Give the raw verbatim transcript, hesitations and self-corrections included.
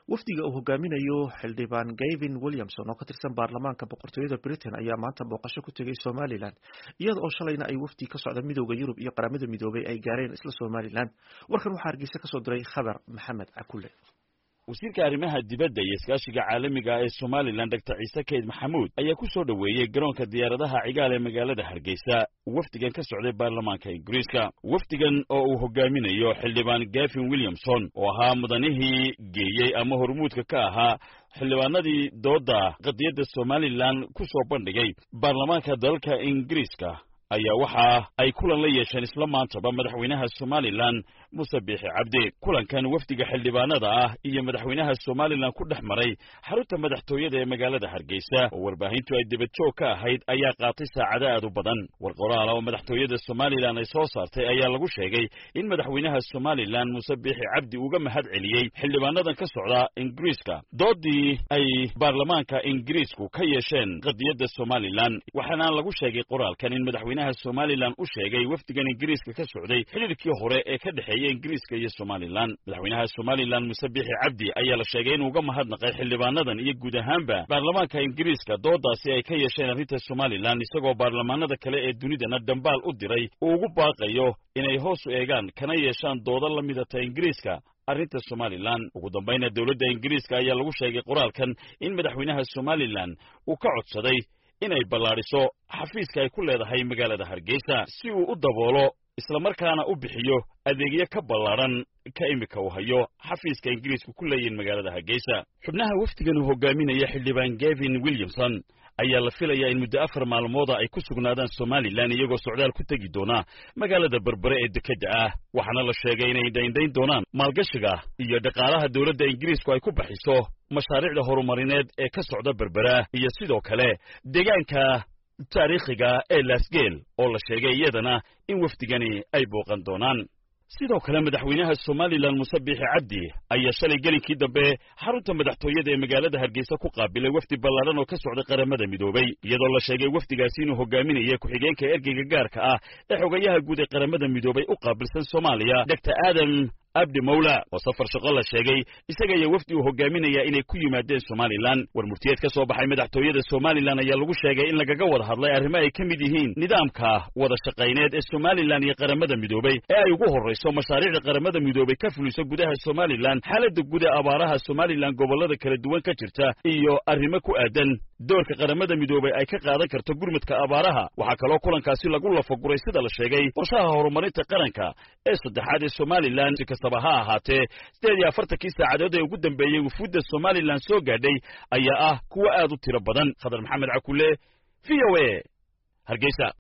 wafdiga uu hogaaminayo xildhibaan Gavin Williamson oo ka tirsan baarlamaanka boqortooyada Britain ayaa maanta booqasho ku tegay Somaliland iyada oo shalayna ay wafdi ka socda midowga Yurub iyo qaramada midoobay ay gaareen isla Somaliland. warkan waxaa Hargeysa ka soo diray Khabar Maxamed Akule. wasiirka arrimaha dibadda iyo iskaashiga caalamiga ah ee Somaliland Doctor Ciise Keyd Maxamuud ayaa ku soo dhaweeyay garoonka diyaaradaha cigaal ee magaalada Hargeysa wafdigan ka socday baarlamaanka Ingiriiska. wafdigan oo uu hogaaminayo xildhibaan Gavin Williamson oo ahaa mudanihii geeyay ama hormuudka ka ahaa xildhibaanadii dooda qadiyadda Somaliland ku soo bandhigay baarlamaanka dalka Ingiriiska ayaa waxa ay kulan la yeesheen isla maantaba madaxweynaha Somaliland Muuse Biixi Cabdi. kulankan wafdiga xildhibaanada ah iyo madaxweynaha Somaliland ku dhexmaray xarunta madaxtooyada ee magaalada Hargeysa oo warbaahintu ay dibad joog ka ahayd ayaa qaatay saacado aad u badan. warqoraal oo madaxtooyada Somaliland ay soo saartay ayaa lagu sheegay in madaxweynaha Somaliland Muuse Biixi Cabdi uga mahad celiyay xildhibaanadan ka socda Ingiriiska doodii ay baarlamaanka Ingiriisku ka yeesheen qadiyadda Somaliland. waxaana lagu sheegay qoraalkan in madaxweynaha Somaliland u sheegay wafdigan Ingiriiska ka socday xiriirkii hore ee ka dhaxeeyay Ingiriiska iyo Somaliland. madaxweynaha Somaliland Muuse Biixi Cabdi ayaa la sheegay inuu uga mahadnaqay xildhibaanadan iyo guud ahaanba baarlamaanka Ingiriiska doodaasi ay ka yeesheen arrinta Somaliland, isagoo baarlamaanada kale ee dunidana dambaal u diray uu ugu baaqayo inay hoos u eegaan kana yeeshaan doodo la midata Ingiriiska arrinta Somaliland. ugu dambayna dowladda Ingiriiska ayaa lagu sheegay qoraalkan in madaxweynaha Somaliland uu ka codsaday inay ballaariso xafiiska ay ku leedahay magaalada Hargeysa si uu u daboolo isla markaana u bixiyo adeegyo ka ballaaran ka imika uu hayo xafiiska Ingiriisku ku leeyahay magaalada Hargeysa. xubnaha wafdigan uu hogaaminaya xildhibaan Gavin Williamson ayaa la filayaa in muddo afar maalmood ay ku sugnaadaan Somaliland iyagoo socdaal ku tegi doona magaalada Berbere ee dekedda ah. waxaana la sheegay inay dhayndayn doonaan maalgashiga iyo dhaqaalaha dowladda Ingiriisku ay ku bixiso mashaariicda horumarineed ee ka socda Berbera iyo sidoo kale deegaanka taariikhiga ee Lasgeel oo la sheegay iyadana in wafdigani ay booqan doonaan. sidoo kale madaxweynaha Somaliland Muuse Biixi Cabdi ayaa shalay gelinkii dambe xarunta madaxtooyada ee magaalada Hargeysa ku qaabilay wafdi ballaaran oo ka socday qaramada midoobay, iyadoo la sheegay wafdigaasi inuu hogaaminayo ku-xigeenka ergeyga gaarka ah ee xogayaha guud ee qaramada midoobay u qaabilsan Soomaaliya Doctor Adam Abdi Mawla oo safar shaqo la sheegay isaga iyo wafdi uu hogaaminaya inay ku yimaadeen Somaliland. war murtiyeed ka soo baxay madaxtooyada Somaliland ayaa lagu sheegay in lagaga wada hadlay arrimo ay ka mid yihiin nidaamka wada shaqayneed ee Somaliland iyo qaramada midoobay ee ay ugu horreyso mashaariicda qaramada midoobay ka fuliso gudaha Somaliland, xaaladda guud ee abaaraha Somaliland gobolada kala duwan ka jirta iyo arrimo ku aadan doorka qaramada midoobay ay ka qaadan karto gurmadka abaaraha. waxaa kaloo kulankaasi lagu lafaguray sida la sheegay qorshaha horumarinta qaranka ee saddexaad ee Somaliland. kastaba ha ahaatee sideed iyo afartankii saacadood ee ugu dambeeyey wufuudda Somaliland soo gaadhay ayaa ah kuwa aad u tiro badan. Khadar Maxamed Akule, V O A, Hargeysa.